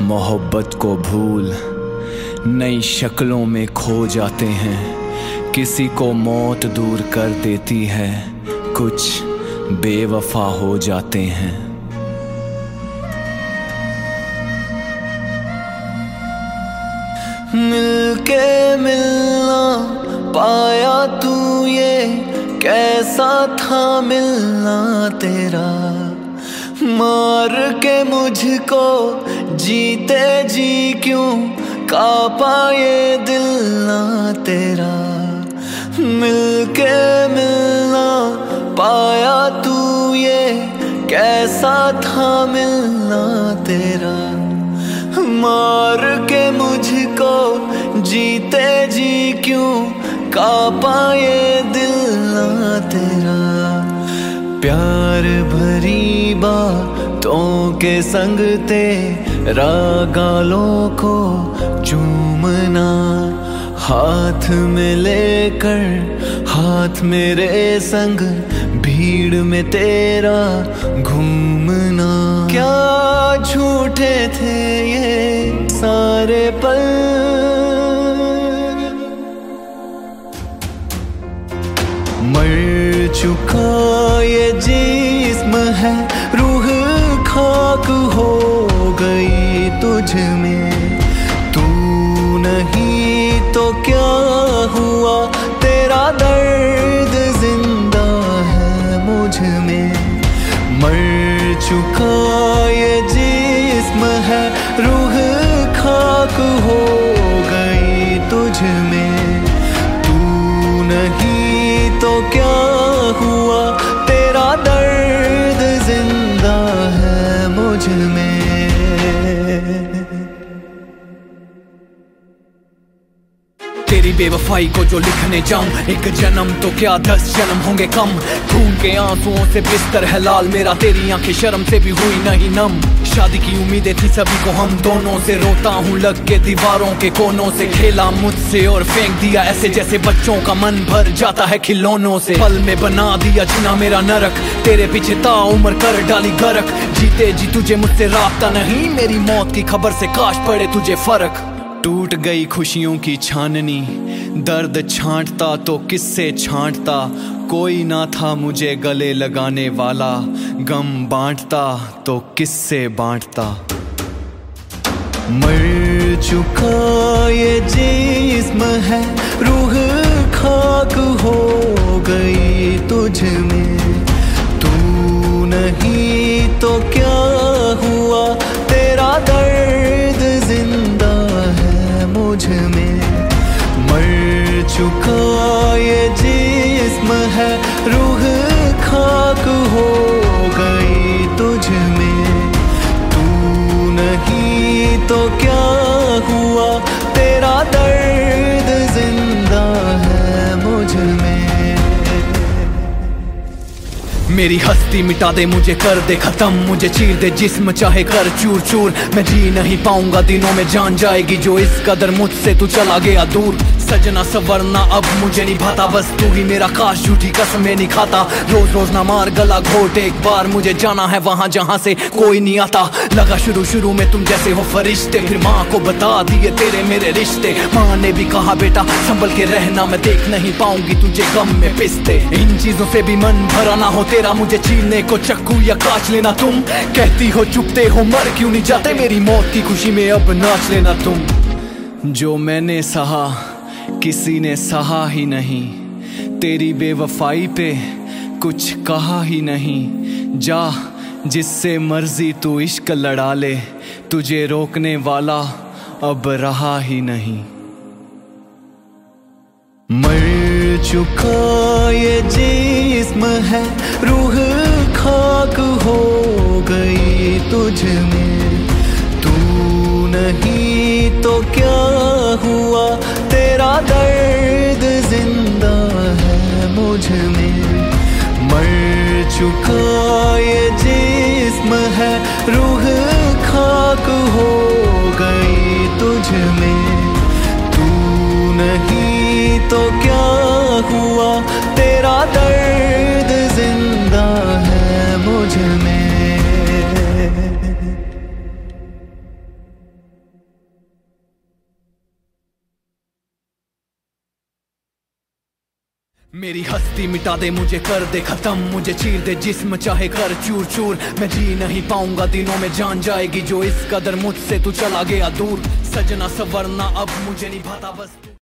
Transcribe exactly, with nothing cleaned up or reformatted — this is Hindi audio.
मोहब्बत को भूल नई शक्लों में खो जाते हैं। किसी को मौत दूर कर देती है, कुछ बेवफा हो जाते हैं। मिलके मिलना पाया तू, ये कैसा था मिलना तेरा। मार के मुझको जीते जी क्यों कांपा ये दिल ना तेरा। मिलके मिलना पाया तू, ये कैसा था मिलना तेरा। मार के मुझको जीते जी क्यों कांपा ये दिल ना तेरा। प्यार भरी बातों के संग तेरा गालों को चूमना, हाथ में लेकर हाथ मेरे संग भीड़ में तेरा घूमना। क्या झूठे थे ये सारे पल, मर चुका ये जिस्म है, रूह खाक हो गई तुझ में। तू नहीं तो क्या हुआ, तेरा दर्द जिंदा है मुझ में। मर चुका ये जिस्म है, रूह खाक हो गई तुझ में। तू नहीं तो क्या हुआ, तेरा दर्द जिंदा है मुझ में। तेरी बेवफाई को जो लिखने जाऊं, एक जन्म तो क्या दस जन्म होंगे कम। खून के आंसुओं से बिस्तर है लाल मेरा, तेरी आंखें शर्म से भी हुई नहीं नम। शादी की उम्मीदें थी सभी को हम दोनों से, रोता हूँ लग के दीवारों के कोनों से। खेला मुझसे और फेंक दिया ऐसे जैसे बच्चों का मन भर जाता है खिलौनों से। पल में बना दिया जीना मेरा नरक, तेरे पीछे ता उम्र कर डाली गरक। जीते जी तुझे मुझसे राब्ता नहीं, मेरी मौत की खबर से काश पड़े तुझे फर्क। टूट गई खुशियों की छाननी, दर्द छांटता तो किससे छांटता। कोई ना था मुझे गले लगाने वाला, गम बांटता तो किससे बांटता। मर चुका ये जिस्म है, रूह खाक हो गई तुझ में। तू नहीं तो क्या हुआ, तेरा दर्द जिंदा है मुझ में। मर चुका ये जिस्म है, रूह खाक हो गई तुझ में। तू नहीं तो क्या हुआ, तेरा दर्द जिंदा है मुझ में। मेरी हस्ती मिटा दे, मुझे कर दे खत्म, मुझे चीर दे जिस्म चाहे कर चूर चूर। मैं जी नहीं पाऊंगा, दिनों में जान जाएगी जो इस कदर मुझसे तू चला गया दूर। सजना सवरना अब मुझे नहीं भाता, बस तू ही मेरा काश झूठी कसमें नहीं खाता। रोज रोज ना मार गला घोट, एक बार मुझे जाना है वहां जहां से कोई नहीं आता। लगा शुरू शुरू में तुम जैसे हो फरिश्ते, फिर माँ को बता दिए तेरे मेरे रिश्ते। माँ ने भी कहा बेटा संभल के रहना, मैं देख नहीं पाऊंगी तुझे गम में पिसते। इन चीजों से भी मन भरा ना हो तेरा, मुझे छीनने को चक्कू या काट लेना तुम। कहती हो चुपते हो मर क्यों नहीं जाते, मेरी मौत की खुशी में अब नाच लेना तुम। जो मैंने सहा किसी ने सहा ही नहीं, तेरी बेवफाई पे कुछ कहा ही नहीं। जा जिससे मर्जी तू इश्क लड़ा ले, तुझे रोकने वाला अब रहा ही नहीं। मर चुका ये जिस्म है, रूह खाक हो गई तुझ में। तू नहीं तो क्या हुआ, तेरा दर्द जिंदा है मुझ में। मर चुका ये जिस्म है, रूह खाक हो गई तुझ में। तू नहीं तो क्या हुआ, तेरा दर्द जिंदा है मुझ में। मेरी हस्ती मिटा दे मुझे कर दे खत्म, मुझे चीर दे जिस्म चाहे कर चूर चूर। मैं जी नहीं पाऊंगा दिनों में जान जाएगी जो इस कदर मुझसे तू चला गया दूर। सजना सवरना अब मुझे निभाता बस तू।